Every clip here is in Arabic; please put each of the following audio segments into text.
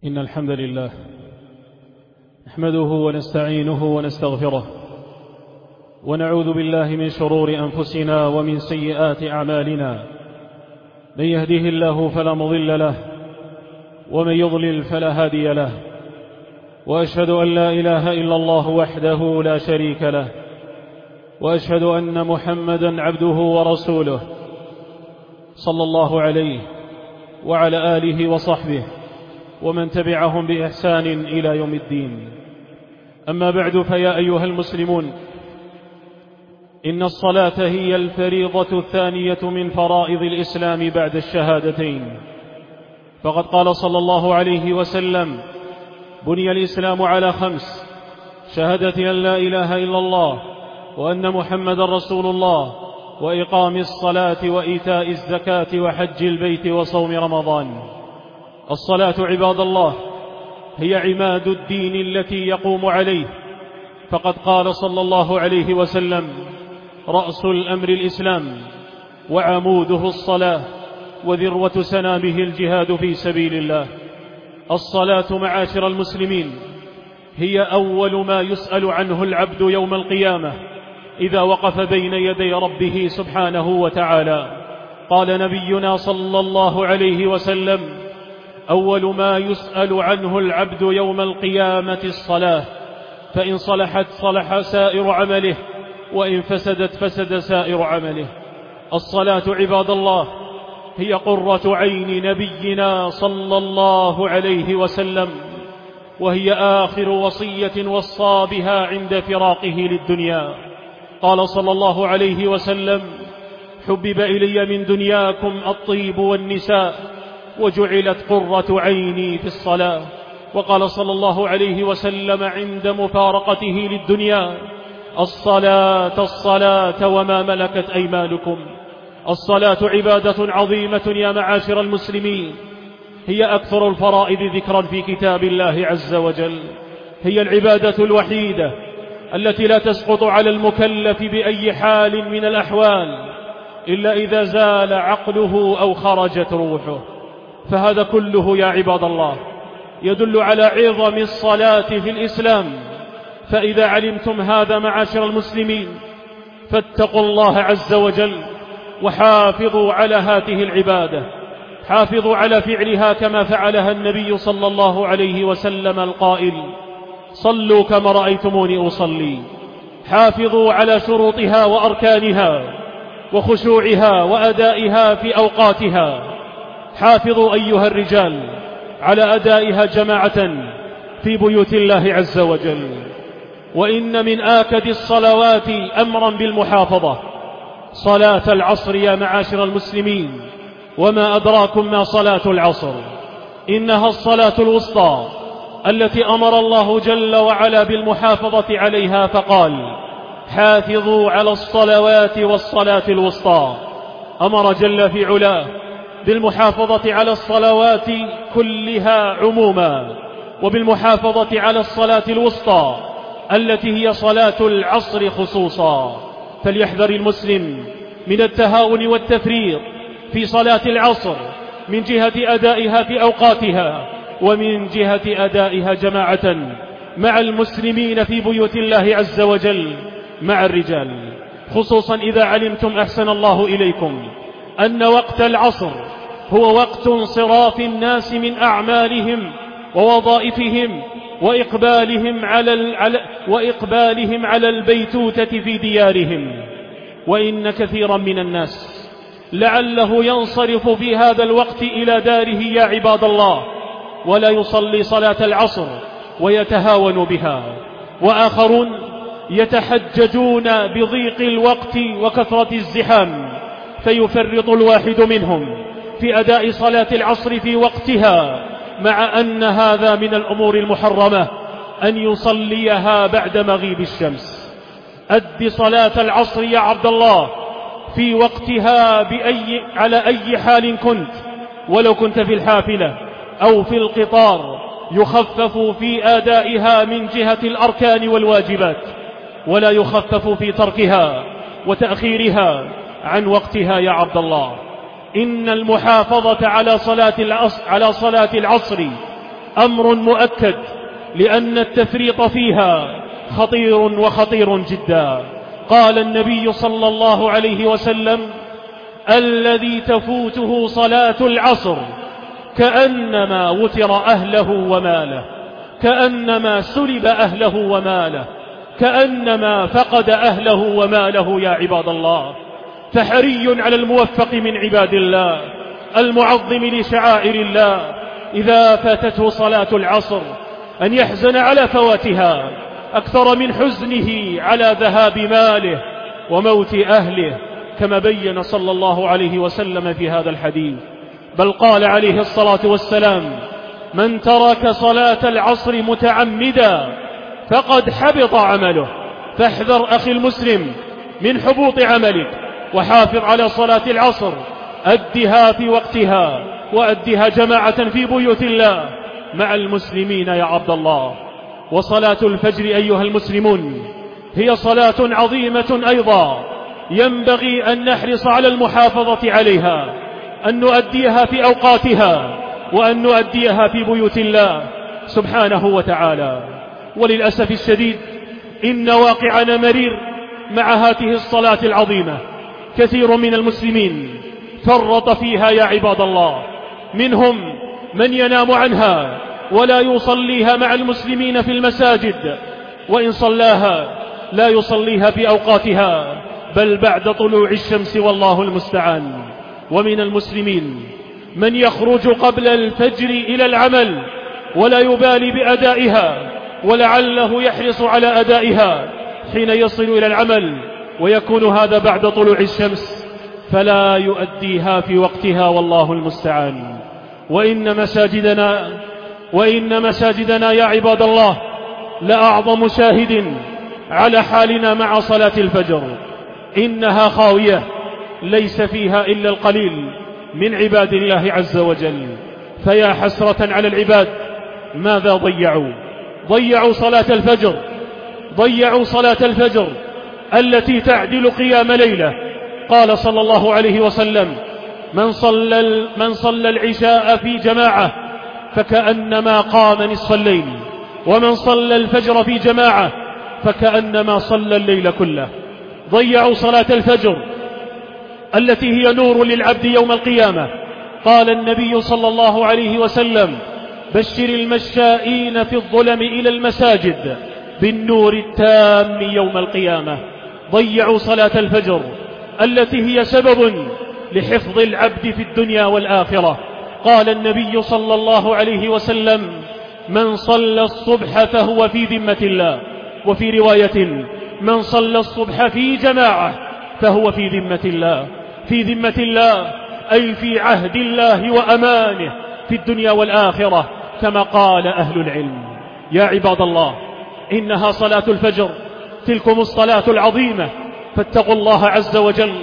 إن الحمد لله نحمده ونستعينه ونستغفره ونعوذ بالله من شرور أنفسنا ومن سيئات أعمالنا. من يهده الله فلا مضل له ومن يضلل فلا هادي له، وأشهد أن لا إله إلا الله وحده لا شريك له، وأشهد أن محمدا عبده ورسوله صلى الله عليه وعلى آله وصحبه ومن تبعهم بإحسان إلى يوم الدين. أما بعد، فيا أيها المسلمون، إن الصلاة هي الفريضة الثانية من فرائض الإسلام بعد الشهادتين، فقد قال صلى الله عليه وسلم: بني الإسلام على 5: شهادة أن لا إله إلا الله وأن محمد رسول الله، وإقام الصلاة وإيتاء الزكاة وحج البيت وصوم رمضان. الصلاة عباد الله هي عماد الدين التي يقوم عليه، فقد قال صلى الله عليه وسلم: رأس الأمر الإسلام وعموده الصلاة وذروة سنامه الجهاد في سبيل الله. الصلاة معاشر المسلمين هي أول ما يسأل عنه العبد يوم القيامة إذا وقف بين يدي ربه سبحانه وتعالى. قال نبينا صلى الله عليه وسلم: أول ما يسأل عنه العبد يوم القيامة الصلاة، فإن صلحت صلح سائر عمله، وإن فسدت فسد سائر عمله. الصلاة عباد الله هي قرة عين نبينا صلى الله عليه وسلم، وهي آخر وصية وصى بها عند فراقه للدنيا. قال صلى الله عليه وسلم: حبب إلي من دنياكم الطيب والنساء، وجعلت قرة عيني في الصلاة. وقال صلى الله عليه وسلم عند مفارقته للدنيا: الصلاة الصلاة وما ملكت أيمانكم. الصلاة عبادة عظيمة يا معاشر المسلمين، هي أكثر الفرائض ذكرا في كتاب الله عز وجل. هي العبادة الوحيدة التي لا تسقط على المكلف بأي حال من الأحوال إلا إذا زال عقله أو خرجت روحه. فهذا كله يا عباد الله يدل على عظم الصلاة في الإسلام. فإذا علمتم هذا معاشر المسلمين فاتقوا الله عز وجل وحافظوا على هذه العبادة، حافظوا على فعلها كما فعلها النبي صلى الله عليه وسلم القائل: صلوا كما رأيتموني أصلي. حافظوا على شروطها وأركانها وخشوعها وأدائها في أوقاتها. حافظوا أيها الرجال على أدائها جماعة في بيوت الله عز وجل. وإن من آكد الصلوات أمرا بالمحافظة صلاة العصر يا معاشر المسلمين. وما أدراكم ما صلاة العصر؟ إنها الصلاة الوسطى التي أمر الله جل وعلا بالمحافظة عليها، فقال: حافظوا على الصلوات والصلاة الوسطى. أمر جل في علاه بالمحافظة على الصلوات كلها عموما، وبالمحافظة على الصلاة الوسطى التي هي صلاة العصر خصوصا. فليحذر المسلم من التهاون والتفريط في صلاة العصر من جهة أدائها في أوقاتها، ومن جهة أدائها جماعة مع المسلمين في بيوت الله عز وجل مع الرجال، خصوصا إذا علمتم أحسن الله إليكم أن وقت العصر هو وقت انصراف الناس من أعمالهم ووظائفهم وإقبالهم على البيتوتة في ديارهم. وإن كثيرا من الناس لعله ينصرف في هذا الوقت إلى داره يا عباد الله، ولا يصلي صلاة العصر ويتهاون بها. وآخرون يتحججون بضيق الوقت وكثرة الزحام، فيفرط الواحد منهم في أداء صلاة العصر في وقتها، مع أن هذا من الأمور المحرمة أن يصليها بعد مغيب الشمس. أد صلاة العصر يا عبد الله في وقتها على أي حال كنت، ولو كنت في الحافلة أو في القطار، يخفف في أدائها من جهة الأركان والواجبات، ولا يخفف في تركها وتأخيرها عن وقتها يا عبد الله. إن المحافظة على صلاة العصر أمر مؤكد، لأن التفريط فيها خطير جدا. قال النبي صلى الله عليه وسلم: الذي تفوته صلاة العصر كأنما وتر أهله وماله، كأنما سلب أهله وماله، كأنما فقد أهله وماله. يا عباد الله، فحري على الموفق من عباد الله المعظم لشعائر الله إذا فاتته صلاة العصر أن يحزن على فواتها أكثر من حزنه على ذهاب ماله وموت أهله، كما بين صلى الله عليه وسلم في هذا الحديث. بل قال عليه الصلاة والسلام: من ترك صلاة العصر متعمدا فقد حبط عمله. فاحذر أخي المسلم من حبوط عملك، وحافظ على صلاة العصر، أدها في وقتها، وأدها جماعة في بيوت الله مع المسلمين يا عبد الله. وصلاة الفجر أيها المسلمون هي صلاة عظيمة أيضا، ينبغي أن نحرص على المحافظة عليها، أن نؤديها في أوقاتها، وأن نؤديها في بيوت الله سبحانه وتعالى. وللأسف الشديد إن واقعنا مرير مع هذه الصلاة العظيمة. كثير من المسلمين فرط فيها يا عباد الله، منهم من ينام عنها ولا يصليها مع المسلمين في المساجد، وإن صلاها لا يصليها في أوقاتها بل بعد طلوع الشمس، والله المستعان. ومن المسلمين من يخرج قبل الفجر إلى العمل ولا يبالي بأدائها، ولعله يحرص على أدائها حين يصل إلى العمل، ويكون هذا بعد طلوع الشمس، فلا يؤديها في وقتها، والله المستعان. وإن مساجدنا يا عباد الله لأعظم شاهد على حالنا مع صلاة الفجر. إنها خاوية ليس فيها إلا القليل من عباد الله عز وجل. فيا حسرة على العباد، ماذا ضيعوا صلاة الفجر، ضيعوا صلاة الفجر التي تعدل قيام ليلة. قال صلى الله عليه وسلم: من صلى العشاء في جماعة فكأنما قام نصف الليل، ومن صلى الفجر في جماعة فكأنما صلى الليل كله. ضيعوا صلاة الفجر التي هي نور للعبد يوم القيامة. قال النبي صلى الله عليه وسلم: بشر المشائين في الظلم إلى المساجد بالنور التام يوم القيامة. ضيعوا صلاة الفجر التي هي سبب لحفظ العبد في الدنيا والآخرة. قال النبي صلى الله عليه وسلم: من صلى الصبح فهو في ذمة الله. وفي رواية: من صلى الصبح في جماعة فهو في ذمة الله. في ذمة الله أي في عهد الله وأمانه في الدنيا والآخرة، كما قال أهل العلم. يا عباد الله، إنها صلاة الفجر، تلكم الصلاة العظيمة، فاتقوا الله عز وجل،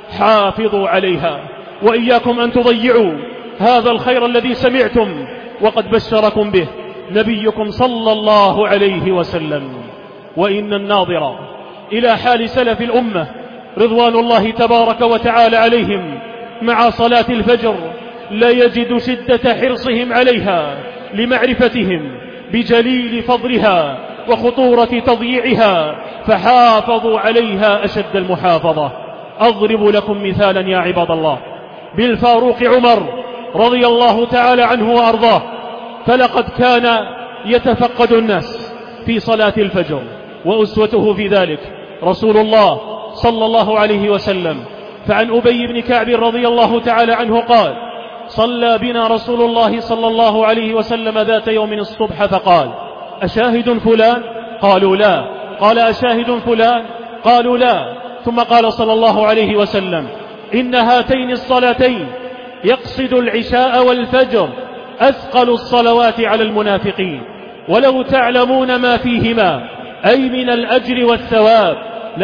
حافظوا عليها، وإياكم أن تضيعوا هذا الخير الذي سمعتم وقد بشركم به نبيكم صلى الله عليه وسلم. وإن الناظر إلى حال سلف الأمة رضوان الله تبارك وتعالى عليهم مع صلاة الفجر لا يجد شدة حرصهم عليها لمعرفتهم بجليل فضلها وخطورة تضييعها، فحافظوا عليها أشد المحافظة. أضرب لكم مثالا يا عباد الله بالفاروق عمر رضي الله تعالى عنه وأرضاه، فلقد كان يتفقد الناس في صلاة الفجر، وأسوته في ذلك رسول الله صلى الله عليه وسلم. فعن أبي بن كعب رضي الله تعالى عنه قال: صلى بنا رسول الله صلى الله عليه وسلم ذات يوم الصبح فقال: أشاهد فلان؟ قالوا لا. قال: أشاهد فلان؟ قالوا لا. ثم قال صلى الله عليه وسلم: إن هاتين الصلاتين، يقصد العشاء والفجر، أثقل الصلوات على المنافقين، ولو تعلمون ما فيهما أي من الأجر والثواب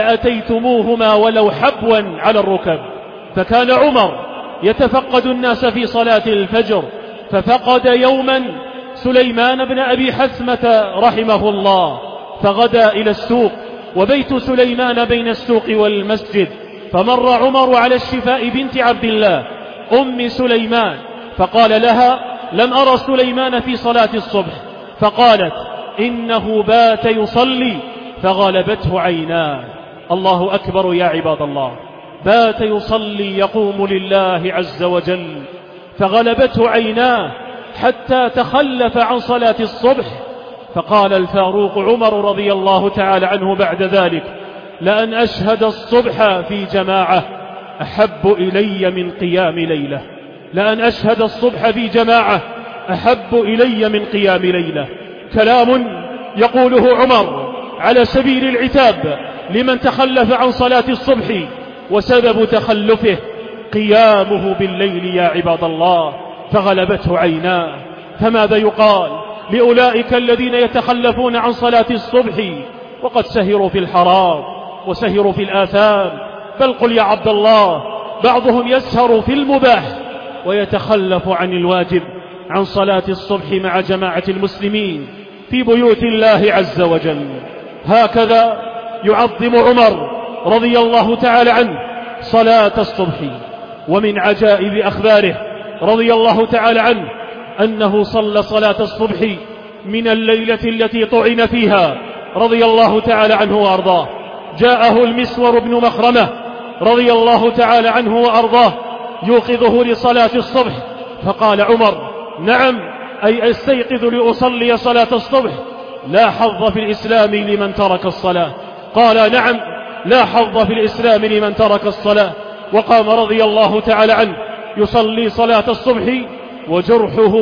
لأتيتموهما ولو حبوا على الركب. فكان عمر يتفقد الناس في صلاة الفجر، ففقد يوما سليمان بن أبي حثمة رحمه الله، فغدا إلى السوق، وبيت سليمان بين السوق والمسجد، فمر عمر على الشفاء بنت عبد الله أم سليمان، فقال لها: لم أرى سليمان في صلاة الصبح. فقالت إنه بات يصلي فغلبته عيناه. الله أكبر يا عباد الله، بات يصلي يقوم لله عز وجل فغلبته عيناه حتى تخلف عن صلاة الصبح. فقال الفاروق عمر رضي الله تعالى عنه بعد ذلك: لأن أشهد الصبح في جماعة أحب إلي من قيام ليلة. لأن أشهد الصبح في جماعة أحب إلي من قيام ليلة. كلام يقوله عمر على سبيل العتاب لمن تخلف عن صلاة الصبح، وسبب تخلفه قيامه بالليل يا عباد الله، فغلبته عيناه. فماذا يقال لأولئك الذين يتخلفون عن صلاة الصبح وقد سهروا في الحرام وسهروا في الآثام؟ بل قل يا عبد الله، بعضهم يسهر في المباح ويتخلف عن الواجب، عن صلاة الصبح مع جماعة المسلمين في بيوت الله عز وجل. هكذا يعظم عمر رضي الله تعالى عنه صلاة الصبح. ومن عجائب أخباره رضي الله تعالى عنه أنه صلى صلاة الصبح من الليلة التي طعن فيها رضي الله تعالى عنه وأرضاه. جاءه المسور بن مخرمة رضي الله تعالى عنه وأرضاه يوقظه لصلاة الصبح، فقال عمر: نعم، أي أستيقظ لأصلي صلاة الصبح؟ لا حظ في الإسلام لمن ترك الصلاة. قال: نعم، لا حظ في الإسلام لمن ترك الصلاة. وقام رضي الله تعالى عنه يصلي صلاة الصبح وجرحه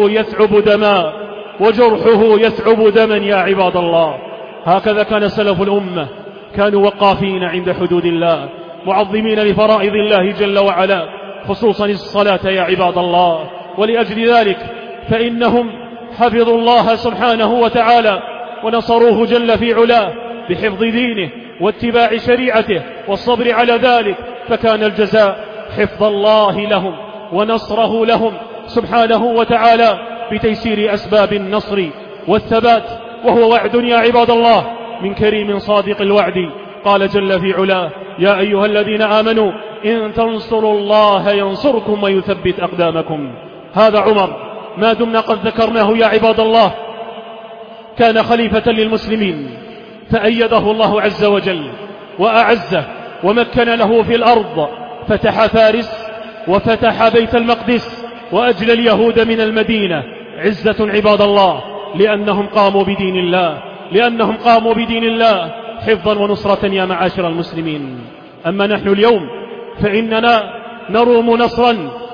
يثعب دما يا عباد الله. هكذا كان سلف الأمة، كانوا وقافين عند حدود الله، معظمين لفرائض الله جل وعلا، خصوصا الصلاة يا عباد الله. ولأجل ذلك فإنهم حفظوا الله سبحانه وتعالى ونصروه جل في علاه بحفظ دينه واتباع شريعته والصبر على ذلك، فكان الجزاء حفظ الله لهم ونصره لهم سبحانه وتعالى بتيسير أسباب النصر والثبات، وهو وعد يا عباد الله من كريم صادق الوعد. قال جل في علاه: يا أيها الذين آمنوا إن تنصروا الله ينصركم ويثبت أقدامكم. هذا عمر ما دمنا قد ذكرناه يا عباد الله كان خليفة للمسلمين، فأيده الله عز وجل وأعزه ومكن له في الأرض، فتح فارس وفتح بيت المقدس وأجل اليهود من المدينة. عزة عباد الله لأنهم قاموا بدين الله حفظا ونصرة يا معاشر المسلمين. أما نحن اليوم فإننا نروم نصرا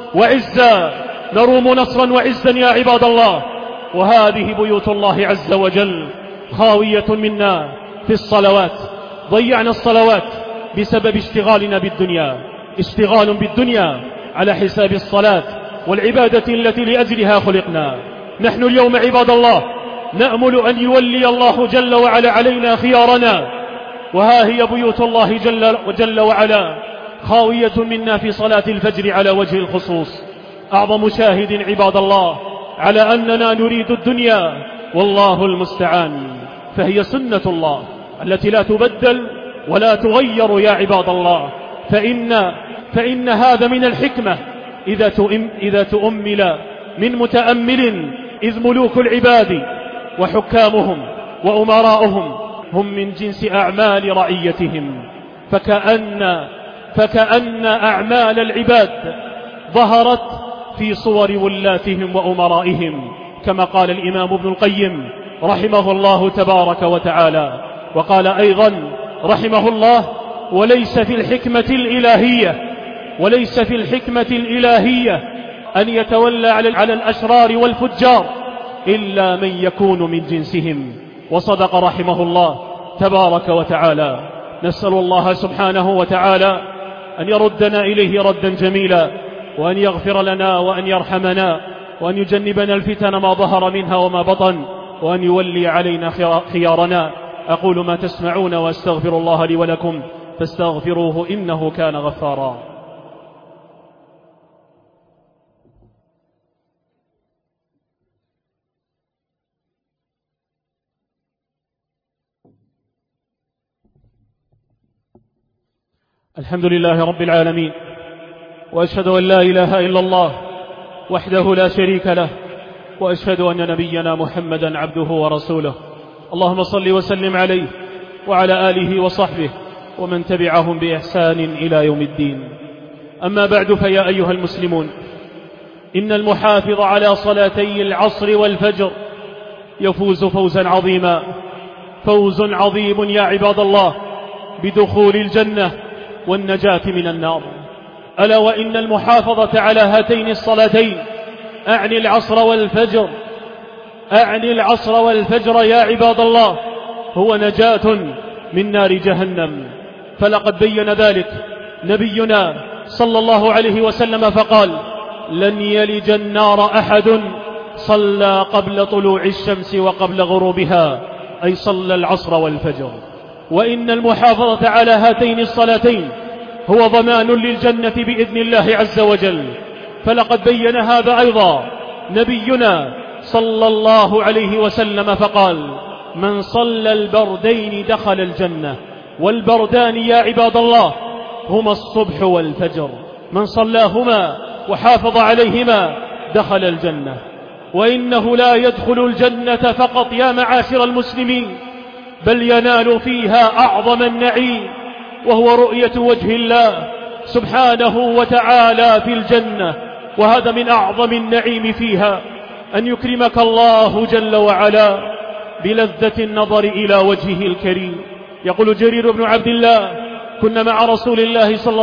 وعزا يا عباد الله، وهذه بيوت الله عز وجل خاوية منا في الصلوات. ضيعنا الصلوات بسبب اشتغالنا بالدنيا، اشتغال بالدنيا على حساب الصلاة والعبادة التي لأجلها خلقنا. نحن اليوم عباد الله نأمل أن يولي الله جل وعلا علينا خيارنا، وها هي بيوت الله جل وعلا خاوية منا في صلاة الفجر على وجه الخصوص. أعظم شاهد عباد الله على أننا نريد الدنيا والله المستعان، فهي سنة الله التي لا تبدل ولا تغير يا عباد الله. فإن هذا من الحكمة إذا تؤمل من متأمل، إذ ملوك العباد وحكامهم وأمراؤهم هم من جنس أعمال رعيتهم، فكأن أعمال العباد ظهرت في صور ولاتهم وأمرائهم، كما قال الإمام ابن القيم رحمه الله تبارك وتعالى. وقال أيضا رحمه الله: وليس في الحكمة الإلهية أن يتولى على الأشرار والفجار إلا من يكون من جنسهم. وصدق رحمه الله تبارك وتعالى. نسأل الله سبحانه وتعالى أن يردنا إليه ردا جميلا، وأن يغفر لنا وأن يرحمنا، وأن يجنبنا الفتن ما ظهر منها وما بطن، وأن يولي علينا خيارنا. أقول ما تسمعون وأستغفر الله لي ولكم فاستغفروه إنه كان غفارا. الحمد لله رب العالمين، وأشهد أن لا إله إلا الله وحده لا شريك له، وأشهد أن نبينا محمدا عبده ورسوله. اللهم صل وسلم عليه وعلى آله وصحبه ومن تبعهم بإحسان إلى يوم الدين. أما بعد، فيا أيها المسلمون، إن المحافظ على صلاتي العصر والفجر يفوز فوزا عظيما، فوز عظيم يا عباد الله، بدخول الجنة والنجاة من النار. ألا وإن المحافظة على هاتين الصلاتين، أعني العصر والفجر يا عباد الله، هو نجاة من نار جهنم. فلقد بين ذلك نبينا صلى الله عليه وسلم فقال: لن يلج النار أحد صلى قبل طلوع الشمس وقبل غروبها، أي صلى العصر والفجر. وإن المحافظة على هاتين الصلاتين هو ضمان للجنة بإذن الله عز وجل. فلقد بين هذا أيضا نبينا صلى الله عليه وسلم فقال: من صلى البردين دخل الجنة. والبردان يا عباد الله هما الصبح والفجر، من صلاهما وحافظ عليهما دخل الجنة. وإنه لا يدخل الجنة فقط يا معاشر المسلمين، بل ينال فيها أعظم النعيم، وهو رؤية وجه الله سبحانه وتعالى في الجنة. وهذا من أعظم النعيم فيها، أن يكرمك الله جل وعلا بلذة النظر إلى وجهه الكريم. يقول جرير بن عبد الله: كنا مع رسول الله صلى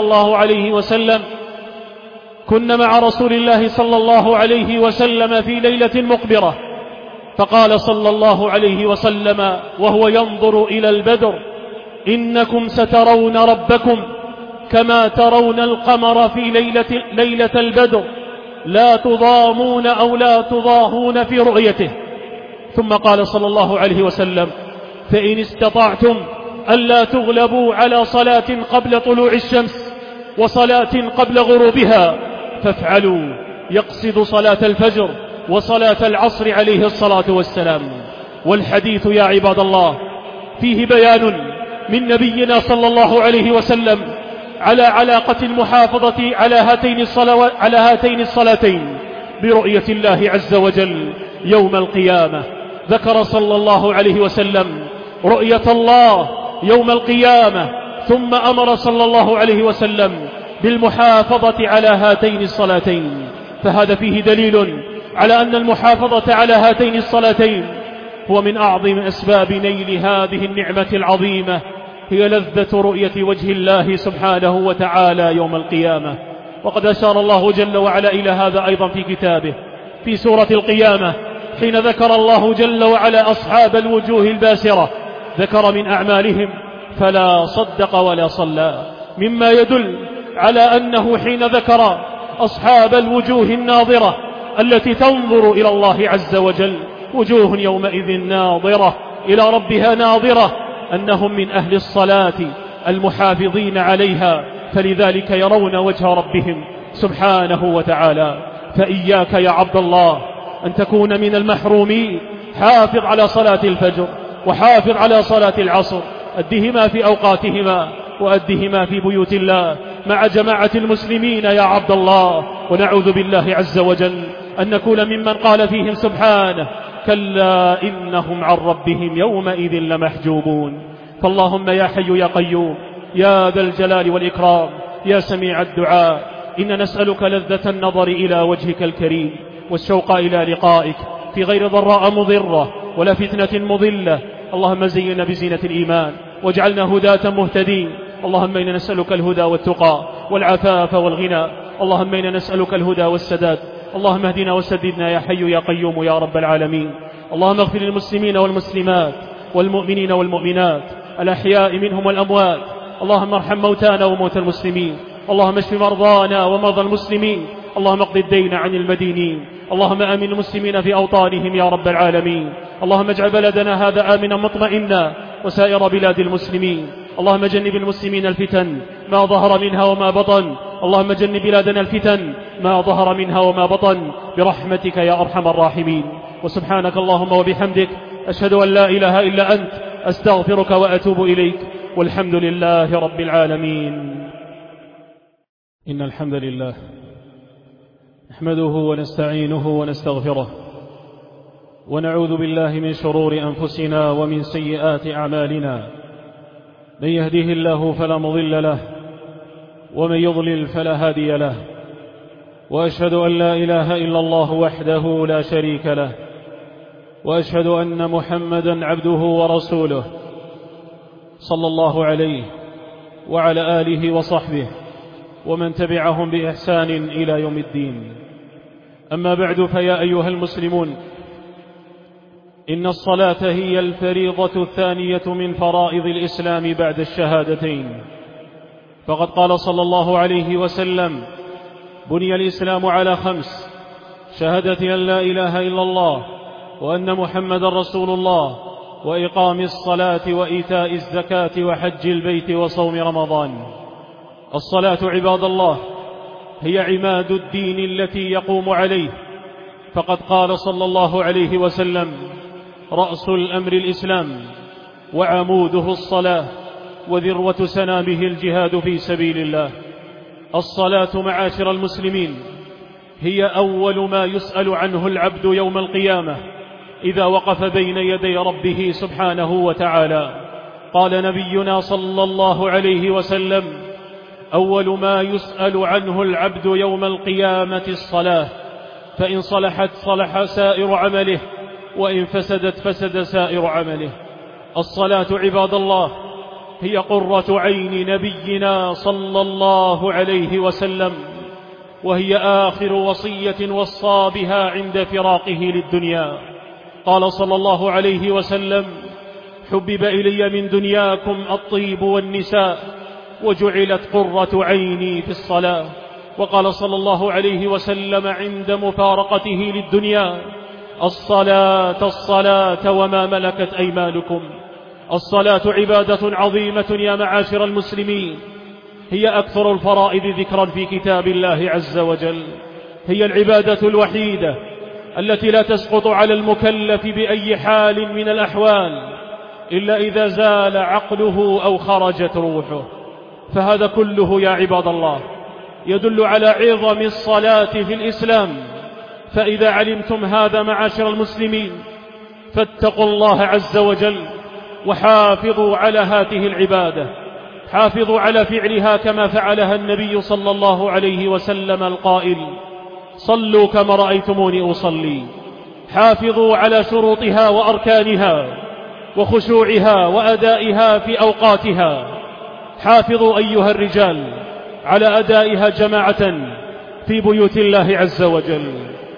الله عليه وسلم في ليلة مقبرة، فقال صلى الله عليه وسلم وهو ينظر إلى البدر: إنكم سترون ربكم كما ترون القمر في ليلة البدر، لا تضامون أو لا تضاهون في رؤيته. ثم قال صلى الله عليه وسلم: فإن استطعتم ألا تغلبوا على صلاة قبل طلوع الشمس وصلاة قبل غروبها فافعلوا. يقصد صلاة الفجر وصلاة العصر عليه الصلاة والسلام. والحديث يا عباد الله فيه بيان من نبينا صلى الله عليه وسلم على علاقة المحافظة على هاتين الصلاتين برؤية الله عز وجل يوم القيامة. ذكر صلى الله عليه وسلم رؤية الله يوم القيامة، ثم أمر صلى الله عليه وسلم بالمحافظة على هاتين الصلاتين. فهذا فيه دليل على أن المحافظة على هاتين الصلاتين هو من أعظم أسباب نيل هذه النعمة العظيمة، هي لذة رؤية وجه الله سبحانه وتعالى يوم القيامة. وقد أشار الله جل وعلا إلى هذا أيضا في كتابه في سورة القيامة، حين ذكر الله جل وعلا أصحاب الوجوه الباسرة، ذكر من أعمالهم فلا صدق ولا صلى، مما يدل على أنه حين ذكر أصحاب الوجوه الناظرة التي تنظر إلى الله عز وجل، وجوه يومئذ ناظرة إلى ربها ناظرة، أنهم من أهل الصلاة المحافظين عليها، فلذلك يرون وجه ربهم سبحانه وتعالى. فإياك يا عبد الله أن تكون من المحرومين. حافظ على صلاة الفجر وحافظ على صلاة العصر، أدهما في أوقاتهما وأدهما في بيوت الله مع جماعة المسلمين يا عبد الله. ونعوذ بالله عز وجل أن نكون ممن قال فيهم سبحانه: كلا إنهم عن ربهم يومئذ لمحجوبون. فاللهم يا حي يا قيوم يا ذا الجلال والإكرام يا سميع الدعاء، إن نسألك لذة النظر إلى وجهك الكريم والشوق إلى لقائك في غير ضراء مضرة ولا فتنة مضلة. اللهم زينا بزينة الإيمان واجعلنا هداة مهتدين. اللهم إنا نسألك الهدى والتقى والعفاف والغنى. اللهم إنا نسألك الهدى والسداد. اللهم اهدنا وسددنا يا حي يا قيوم يا رب العالمين. اللهم اغفر للمسلمين والمسلمات والمؤمنين والمؤمنات الأحياء منهم والأموات. اللهم ارحم موتانا وموتى المسلمين. اللهم اشف مرضانا ومرضى المسلمين. اللهم اقض الدين عن المدينين. اللهم آمن المسلمين في أوطانهم يا رب العالمين. اللهم اجعل بلدنا هذا آمنا مطمئنا وسائر بلاد المسلمين. اللهم جنب المسلمين الفتن ما ظهر منها وما بطن. اللهم جنب بلادنا الفتن ما ظهر منها وما بطن برحمتك يا أرحم الراحمين. وسبحانك اللهم وبحمدك أشهد أن لا إله إلا أنت، أستغفرك وأتوب إليك، والحمد لله رب العالمين. إن الحمد لله نحمده ونستعينه ونستغفره ونعوذ بالله من شرور أنفسنا ومن سيئات أعمالنا. من يهده الله فلا مضل له ومن يضلل فلا هادي له، وأشهد أن لا إله إلا الله وحده لا شريك له، وأشهد أن محمدا عبده ورسوله صلى الله عليه وعلى آله وصحبه ومن تبعهم بإحسان إلى يوم الدين. أما بعد، فيا أيها المسلمون، إن الصلاة هي الفريضة الثانية من فرائض الإسلام بعد الشهادتين، فقد قال صلى الله عليه وسلم: بني الإسلام على 5: شهادة أن لا إله إلا الله وأن محمد رسول الله، وإقام الصلاة وإيتاء الزكاة وحج البيت وصوم رمضان. الصلاة عباد الله هي عماد الدين التي يقوم عليه، فقد قال صلى الله عليه وسلم: رأس الأمر الإسلام وعموده الصلاة وذروة سنامه الجهاد في سبيل الله. الصلاة معاشر المسلمين هي أول ما يسأل عنه العبد يوم القيامة إذا وقف بين يدي ربه سبحانه وتعالى. قال نبينا صلى الله عليه وسلم: أول ما يسأل عنه العبد يوم القيامة الصلاة، فإن صلحت صلح سائر عمله، وإن فسدت فسد سائر عمله. الصلاة عباد الله هي قرة عين نبينا صلى الله عليه وسلم، وهي آخر وصية وصى بها عند فراقه للدنيا. قال صلى الله عليه وسلم: حبب إلي من دنياكم الطيب والنساء، وجعلت قرة عيني في الصلاة. وقال صلى الله عليه وسلم عند مفارقته للدنيا: الصلاة الصلاة وما ملكت أيمانكم. الصلاة عبادة عظيمة يا معاشر المسلمين، هي أكثر الفرائض ذكرا في كتاب الله عز وجل. هي العبادة الوحيدة التي لا تسقط على المكلف بأي حال من الأحوال إلا إذا زال عقله أو خرجت روحه. فهذا كله يا عباد الله يدل على عظم الصلاة في الإسلام. فإذا علمتم هذا معاشر المسلمين، فاتقوا الله عز وجل وحافظوا على هذه العبادة، حافظوا على فعلها كما فعلها النبي صلى الله عليه وسلم القائل: صلوا كما رأيتموني أصلي. حافظوا على شروطها وأركانها وخشوعها وأدائها في أوقاتها. حافظوا أيها الرجال على أدائها جماعة في بيوت الله عز وجل.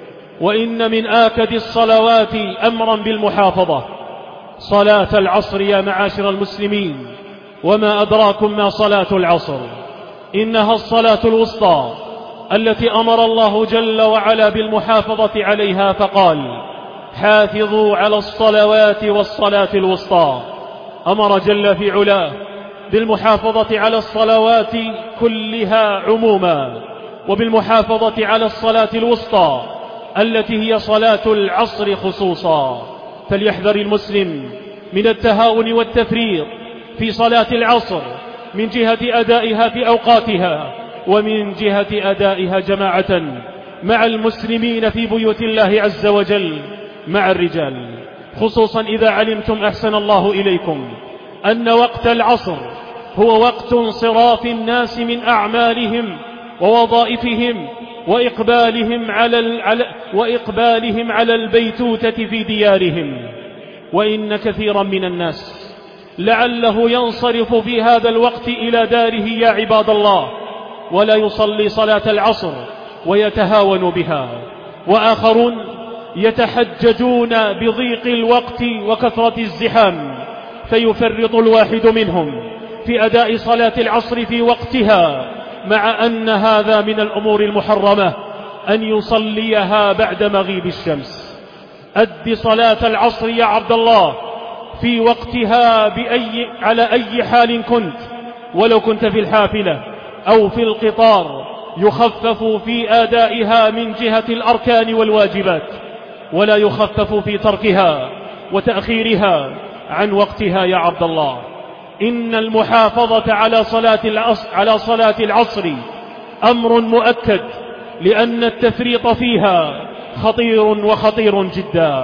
وإن من آكد الصلوات أمرا بالمحافظة صلاة العصر يا معاشر المسلمين. وما أدراكم ما صلاة العصر؟ إنها الصلاة الوسطى التي أمر الله جل وعلا بالمحافظة عليها، فقال: حافظوا على الصلوات والصلاة الوسطى. أمر جل في علاه بالمحافظة على الصلوات كلها عموما، وبالمحافظة على الصلاة الوسطى التي هي صلاة العصر خصوصا. فليحذر المسلم من التهاون والتفريط في صلاة العصر من جهة أدائها في أوقاتها، ومن جهة أدائها جماعة مع المسلمين في بيوت الله عز وجل مع الرجال، خصوصا إذا علمتم أحسن الله إليكم أن وقت العصر هو وقت انصراف الناس من أعمالهم ووظائفهم وإقبالهم على البيتوتة في ديارهم. وإن كثيرا من الناس لعله ينصرف في هذا الوقت إلى داره يا عباد الله، ولا يصلي صلاة العصر ويتهاون بها. وآخرون يتحججون بضيق الوقت وكثرة الزحام، فيفرط الواحد منهم في أداء صلاة العصر في وقتها، مع أن هذا من الأمور المحرمة أن يصليها بعد مغيب الشمس. أد صلاة العصر يا عبد الله في وقتها على أي حال كنت، ولو كنت في الحافلة أو في القطار، يخفف في أدائها من جهة الأركان والواجبات، ولا يخفف في تركها وتأخيرها عن وقتها يا عبد الله. إن المحافظة على صلاة العصر أمر مؤكد، لأن التفريط فيها خطير جدا.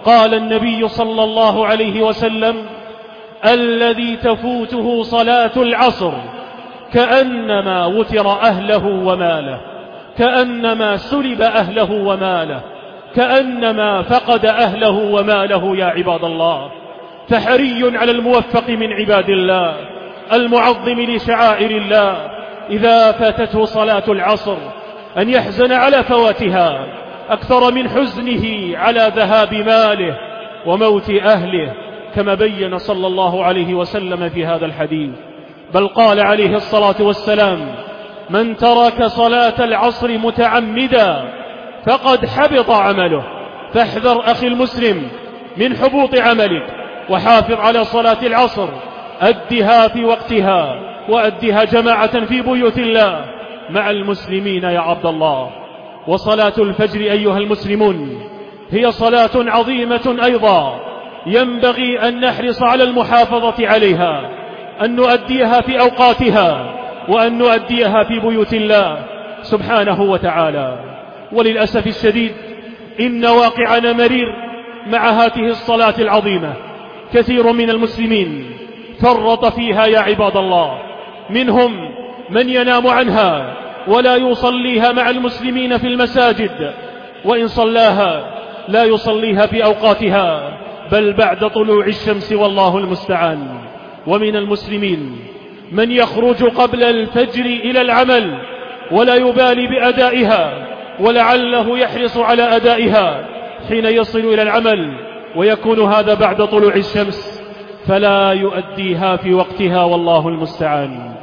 قال النبي صلى الله عليه وسلم: الذي تفوته صلاة العصر كأنما وتر أهله وماله، كأنما سلب أهله وماله، كأنما فقد أهله وماله. يا عباد الله، فحري على الموفق من عباد الله المعظم لشعائر الله إذا فاتته صلاة العصر أن يحزن على فواتها أكثر من حزنه على ذهاب ماله وموت أهله، كما بين صلى الله عليه وسلم في هذا الحديث. بل قال عليه الصلاة والسلام: من ترك صلاة العصر متعمدا فقد حبط عمله. فاحذر أخي المسلم من حبوط عملك، وحافظ على صلاة العصر، أدها في وقتها، وأدها جماعة في بيوت الله مع المسلمين يا عبد الله. وصلاة الفجر أيها المسلمون هي صلاة عظيمة أيضا، ينبغي أن نحرص على المحافظة عليها، أن نؤديها في أوقاتها، وأن نؤديها في بيوت الله سبحانه وتعالى. وللأسف الشديد إن واقعنا مرير مع هذه الصلاة العظيمة. كثير من المسلمين فرط فيها يا عباد الله، منهم من ينام عنها ولا يصليها مع المسلمين في المساجد، وإن صلاها لا يصليها في أوقاتها بل بعد طلوع الشمس، والله المستعان. ومن المسلمين من يخرج قبل الفجر إلى العمل ولا يبالي بأدائها، ولعله يحرص على أدائها حين يصل إلى العمل، ويكون هذا بعد طلوع الشمس، فلا يؤديها في وقتها، والله المستعان.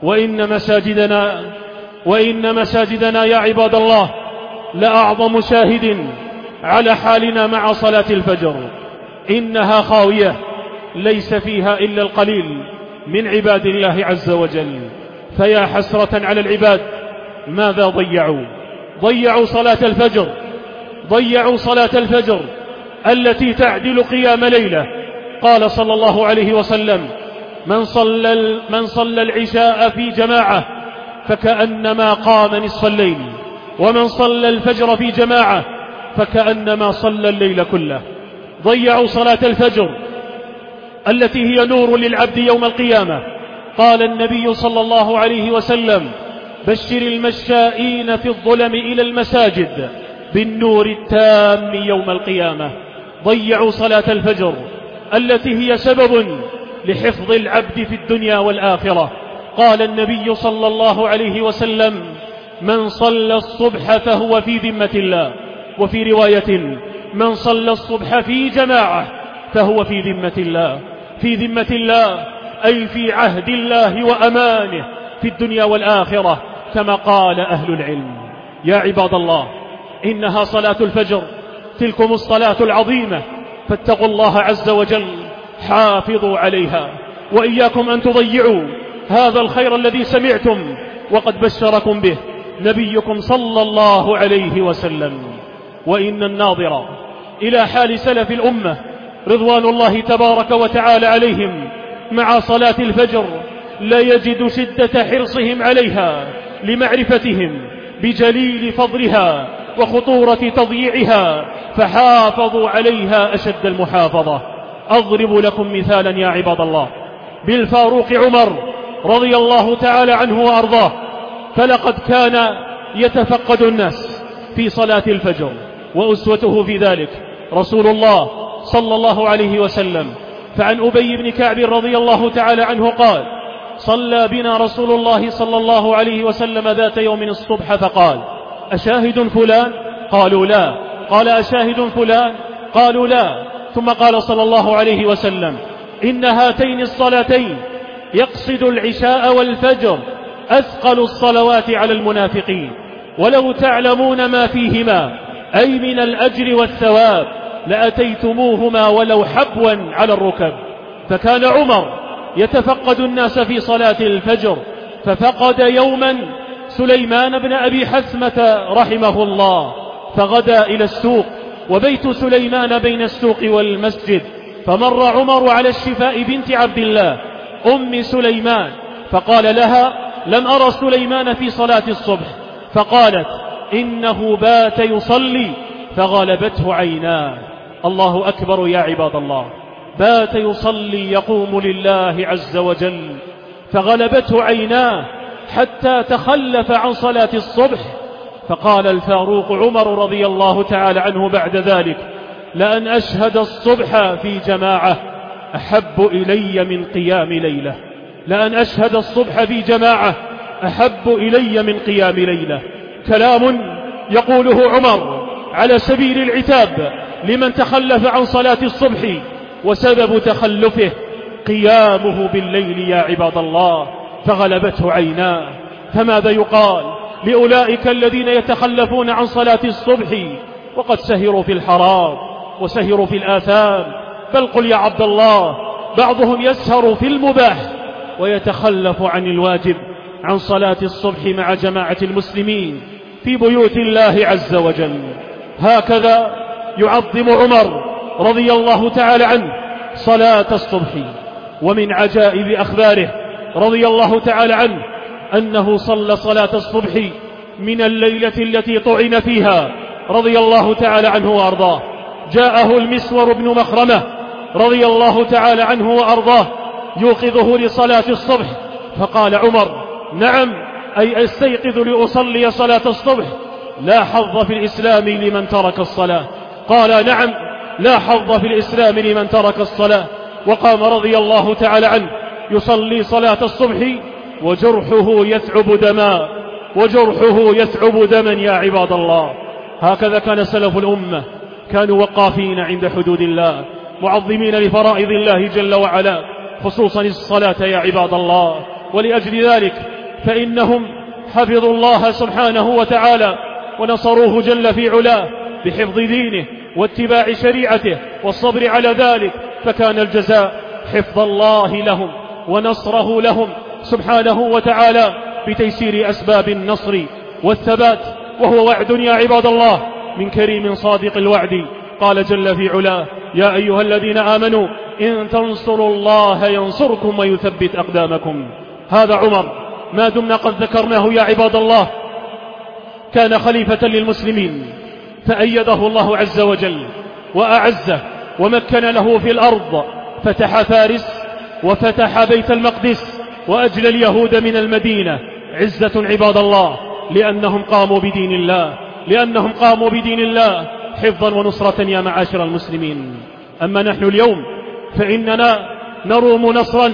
وإن مساجدنا يا عباد الله لأعظم شاهد على حالنا مع صلاة الفجر. إنها خاوية ليس فيها إلا القليل من عباد الله عز وجل. فيا حسرة على العباد، ماذا ضيعوا صلاة الفجر، ضيعوا صلاة الفجر التي تعدل قيام ليلة. قال صلى الله عليه وسلم: من صلى العشاء في جماعة فكأنما قام نصف الليل، ومن صلى الفجر في جماعة فكأنما صلى الليل كله. ضيعوا صلاة الفجر التي هي نور للعبد يوم القيامة. قال النبي صلى الله عليه وسلم: بشر المشائين في الظلم إلى المساجد بالنور التام يوم القيامة. ضيعوا صلاة الفجر التي هي سبب لحفظ العبد في الدنيا والآخرة. قال النبي صلى الله عليه وسلم: من صلى الصبح فهو في ذمة الله. وفي رواية: من صلى الصبح في جماعة فهو في ذمة الله. في ذمة الله أي في عهد الله وأمانه في الدنيا والآخرة، كما قال أهل العلم. يا عباد الله، إنها صلاة الفجر، تلكم الصلاة العظيمة، فاتقوا الله عز وجل، حافظوا عليها، وإياكم أن تضيعوا هذا الخير الذي سمعتم وقد بشركم به نبيكم صلى الله عليه وسلم. وإن الناظر إلى حال سلف الأمة رضوان الله تبارك وتعالى عليهم مع صلاة الفجر لا يجد شدة حرصهم عليها لمعرفتهم بجليل فضلها وخطورة تضييعها، فحافظوا عليها أشد المحافظة. أضرب لكم مثالا يا عباد الله بالفاروق عمر رضي الله تعالى عنه وأرضاه، فلقد كان يتفقد الناس في صلاة الفجر، وأسوته في ذلك رسول الله صلى الله عليه وسلم. فعن أبي بن كعب رضي الله تعالى عنه قال: صلى بنا رسول الله صلى الله عليه وسلم ذات يوم الصبح فقال: أشاهد فلان؟ قالوا لا. قال: أشاهد فلان؟ قالوا لا. ثم قال صلى الله عليه وسلم: إن هاتين الصلاتين، يقصد العشاء والفجر، أثقل الصلوات على المنافقين، ولو تعلمون ما فيهما أي من الأجر والثواب لأتيتموهما ولو حبوا على الركب. فكان عمر يتفقد الناس في صلاة الفجر، ففقد يوما سليمان بن أبي حثمة رحمه الله، فغدا إلى السوق، وبيت سليمان بين السوق والمسجد، فمر عمر على الشفاء بنت عبد الله أم سليمان، فقال لها: لم أرى سليمان في صلاة الصبح. فقالت: إنه بات يصلي، فغلبته عيناه. الله أكبر يا عباد الله. بات يصلي يقوم لله عز وجل، فغلبته عيناه حتى تخلف عن صلاة الصبح، فقال الفاروق عمر رضي الله تعالى عنه بعد ذلك: لأن أشهد الصبح في جماعة أحب إلي من قيام ليلة. لأن أشهد الصبح في جماعة أحب إلي من قيام ليلة. كلام يقوله عمر على سبيل العتاب لمن تخلف عن صلاة الصبح، وسبب تخلفه قيامه بالليل يا عباد الله، فغلبته عيناه. فماذا يقال لأولئك الذين يتخلفون عن صلاة الصبح وقد سهروا في الحرام وسهروا في الآثام؟ بل قل يا عبد الله، بعضهم يسهر في المباح ويتخلف عن الواجب، عن صلاة الصبح مع جماعة المسلمين في بيوت الله عز وجل. هكذا يعظم عمر رضي الله تعالى عنه صلاة الصبح. ومن عجائب أخباره رضي الله تعالى عنه أنه صلى صلاة الصبح من الليلة التي طعن فيها رضي الله تعالى عنه وأرضاه. جاءه المسور بن مخرمة رضي الله تعالى عنه وأرضاه يوقظه لصلاة الصبح، فقال عمر: نعم، أي أستيقظ لأصلي صلاة الصبح؟ لا حظ في الإسلام لمن ترك الصلاة. قال: نعم، لا حظ في الإسلام لمن ترك الصلاة. وقام رضي الله تعالى عنه يصلي صلاة الصبح وجرحه يثعب دما يا عباد الله. هكذا كان سلف الأمة، كانوا وقافين عند حدود الله، معظمين لفرائض الله جل وعلا، خصوصا الصلاة يا عباد الله. ولأجل ذلك فإنهم حفظوا الله سبحانه وتعالى ونصروه جل في علاه بحفظ دينه واتباع شريعته والصبر على ذلك، فكان الجزاء حفظ الله لهم ونصره لهم سبحانه وتعالى بتيسير أسباب النصر والثبات، وهو وعد يا عباد الله من كريم صادق الوعد. قال جل في علاه: يا أيها الذين آمنوا إن تنصروا الله ينصركم ويثبت أقدامكم. هذا عمر ما دمنا قد ذكرناه يا عباد الله كان خليفة للمسلمين، فأيده الله عز وجل وأعزه ومكن له في الأرض، فتح فارس وفتح بيت المقدس وأجلى اليهود من المدينة عزة عباد الله، لأنهم قاموا بدين الله حفظا ونصرة يا معاشر المسلمين. أما نحن اليوم فإننا نروم نصرا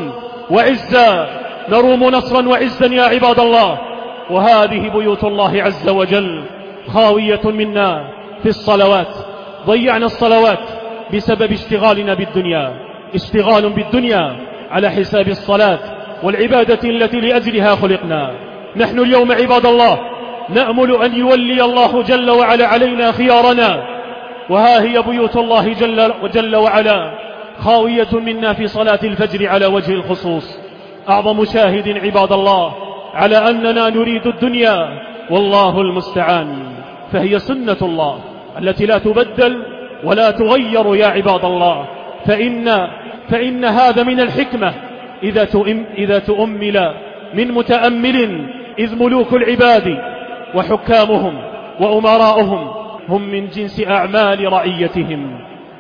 وعزا يا عباد الله، وهذه بيوت الله عز وجل خاوية منا في الصلوات. ضيعنا الصلوات بسبب اشتغالنا بالدنيا، اشتغال بالدنيا على حساب الصلاة والعبادة التي لأجلها خلقنا. نحن اليوم عباد الله نأمل أن يولي الله جل وعلا علينا خيارنا، وها هي بيوت الله جل وعلا خاوية منا في صلاة الفجر على وجه الخصوص. أعظم شاهد عباد الله على أننا نريد الدنيا والله المستعان، فهي سنة الله التي لا تبدل ولا تغير يا عباد الله. فإن هذا من الحكمة إذا تؤمل من متأمل، إذ ملوك العباد وحكامهم وأمراؤهم هم من جنس أعمال رعيتهم،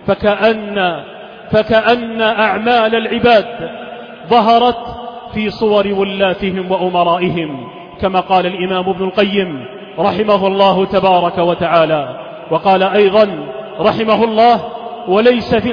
فكأن أعمال العباد ظهرت في صور ولاتهم وأمرائهم، كما قال الإمام ابن القيم رحمه الله تبارك وتعالى. وقال أيضا رحمه الله: وليس في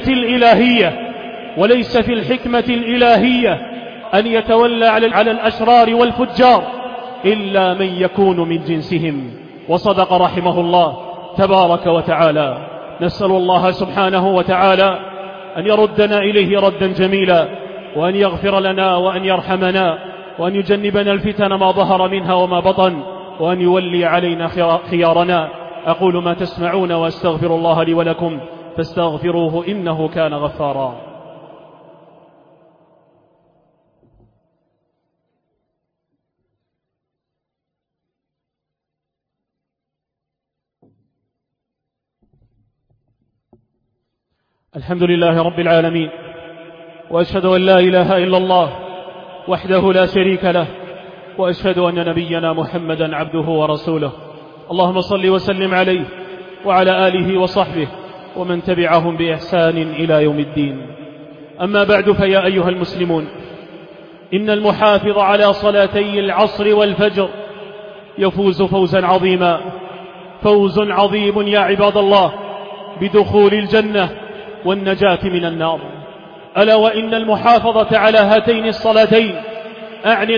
الحكمة الإلهية أن يتولى على الأشرار والفجار إلا من يكون من جنسهم. وصدق رحمه الله تبارك وتعالى. نسأل الله سبحانه وتعالى أن يردنا إليه ردا جميلا، وأن يغفر لنا وأن يرحمنا، وأن يجنبنا الفتن ما ظهر منها وما بطن، وأن يولي علينا خيارنا. أقول ما تسمعون وأستغفر الله لي ولكم فاستغفروه إنه كان غفارا. الحمد لله رب العالمين، وأشهد أن لا إله إلا الله وحده لا شريك له، وأشهد أن نبينا محمدا عبده ورسوله. اللهم صل وسلم عليه وعلى آله وصحبه ومن تبعهم بإحسان إلى يوم الدين. أما بعد، فيا أيها المسلمون، إن المحافظ على صلاتي العصر والفجر يفوز فوزا عظيما، فوز عظيم يا عباد الله، بدخول الجنة والنجاة من النار. ألا وإن المحافظة على هاتين الصلاتين، أعني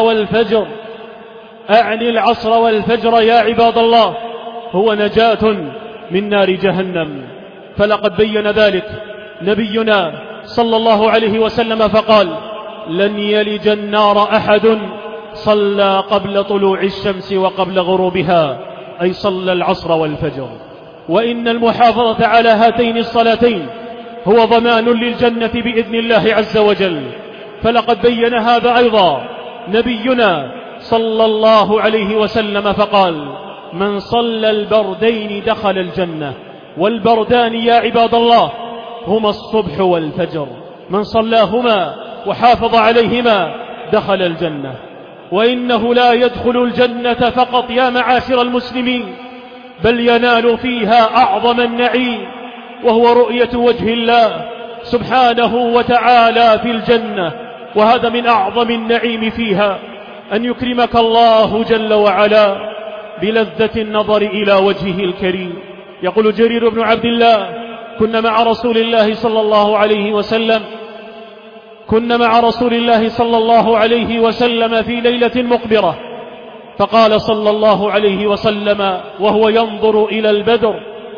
العصر والفجر يا عباد الله، هو نجاة من نار جهنم. فلقد بين ذلك نبينا صلى الله عليه وسلم فقال: لن يلج النار أحد صلى قبل طلوع الشمس وقبل غروبها، أي صلى العصر والفجر. وإن المحافظة على هاتين الصلاتين هو ضمان للجنة بإذن الله عز وجل. فلقد بين هذا أيضا نبينا صلى الله عليه وسلم فقال: من صلى البردين دخل الجنة. والبردان يا عباد الله هما الصبح والفجر، من صلاهما وحافظ عليهما دخل الجنة. وإنه لا يدخل الجنة فقط يا معاشر المسلمين، بل ينال فيها أعظم النعيم، وهو رؤية وجه الله سبحانه وتعالى في الجنة. وهذا من أعظم النعيم فيها، أن يكرمك الله جل وعلا بلذة النظر إلى وجهه الكريم. يقول جرير بن عبد الله: كنا مع رسول الله صلى الله عليه وسلم في ليلة مقبرة، فقال صلى الله عليه وسلم وهو ينظر إلى البدر: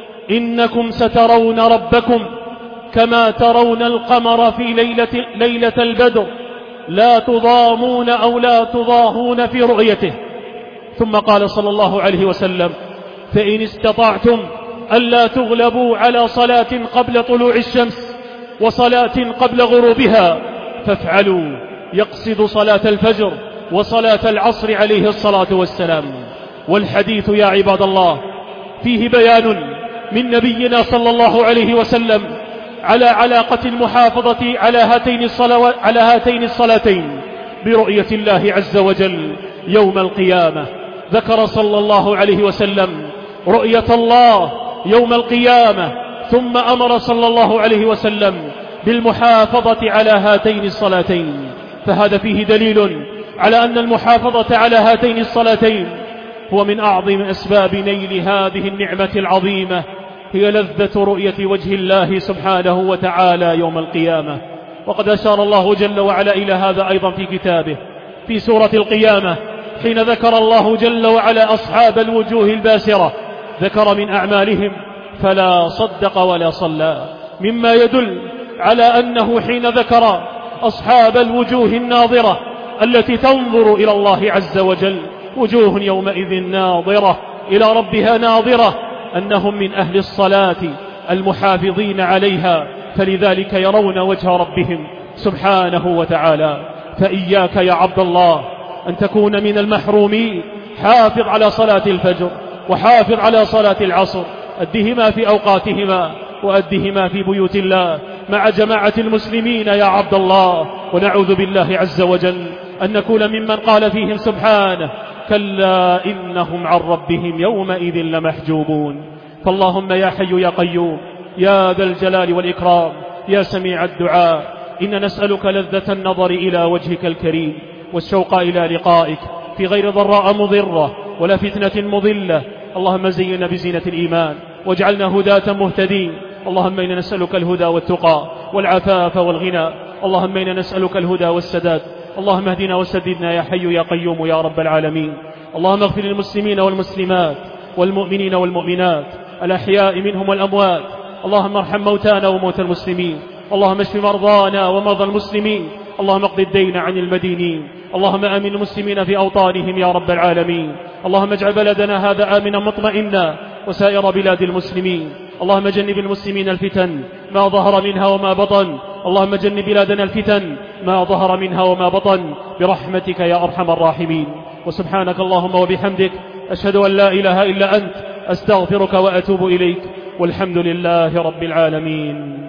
إنكم سترون ربكم كما ترون القمر في ليلة البدر، لا تضامون أو لا تضاهون في رؤيته. ثم قال صلى الله عليه وسلم: فإن استطعتم ألا تغلبوا على صلاة قبل طلوع الشمس وصلاة قبل غروبها فافعلوا. يقصد صلاة الفجر وصلاة العصر عليه الصلاة والسلام. والحديث يا عباد الله فيه بيان من نبينا صلى الله عليه وسلم على علاقة المحافظة على هاتين الصلاتين برؤية الله عز وجل يوم القيامة. ذكر صلى الله عليه وسلم رؤية الله يوم القيامة، ثم أمر صلى الله عليه وسلم بالمحافظة على هاتين الصلاتين. فهذا فيه دليل على أن المحافظة على هاتين الصلاتين هو من أعظم أسباب نيل هذه النعمة العظيمة، هي لذة رؤية وجه الله سبحانه وتعالى يوم القيامة. وقد أشار الله جل وعلا إلى هذا أيضا في كتابه في سورة القيامة، حين ذكر الله جل وعلا أصحاب الوجوه الباسرة، ذكر من أعمالهم فلا صدق ولا صلى، مما يدل على أنه حين ذكر أصحاب الوجوه الناظرة التي تنظر إلى الله عز وجل، وجوه يومئذ ناظرة إلى ربها ناظرة، أنهم من أهل الصلاة المحافظين عليها، فلذلك يرون وجه ربهم سبحانه وتعالى. فإياك يا عبد الله أن تكون من المحرومين. حافظ على صلاة الفجر وحافظ على صلاة العصر، أدهما في أوقاتهما وأدهما في بيوت الله مع جماعة المسلمين يا عبد الله. ونعوذ بالله عز وجل أن نكون ممن قال فيهم سبحانه: كلا إنهم عن ربهم يومئذ لمحجوبون. فاللهم يا حي يا قيوم يا ذا الجلال والإكرام يا سميع الدعاء، إن نسألك لذة النظر إلى وجهك الكريم والشوق إلى لقائك في غير ضراء مضرة ولا فتنة مضلة. اللهم زينا بزينة الإيمان واجعلنا هداة مهتدين. اللهم إنا نسألك الهدى والتقى والعفاف والغنى. اللهم إنا نسألك الهدى والسداد. اللهم اهدنا وسددنا يا حي يا قيوم يا رب العالمين. اللهم اغفر للمسلمين والمسلمات والمؤمنين والمؤمنات الأحياء منهم والأموات. اللهم ارحم موتانا وموتى المسلمين. اللهم اشف مرضانا ومرضى المسلمين. اللهم اقض الدين عن المدينين. اللهم آمن المسلمين في أوطانهم يا رب العالمين. اللهم اجعل بلدنا هذا آمنا مطمئنا وسائر بلاد المسلمين. اللهم جنب المسلمين الفتن ما ظهر منها وما بطن. اللهم جنب بلادنا الفتن ما ظهر منها وما بطن برحمتك يا أرحم الراحمين. وسبحانك اللهم وبحمدك أشهد أن لا إله إلا أنت، أستغفرك وأتوب إليك، والحمد لله رب العالمين.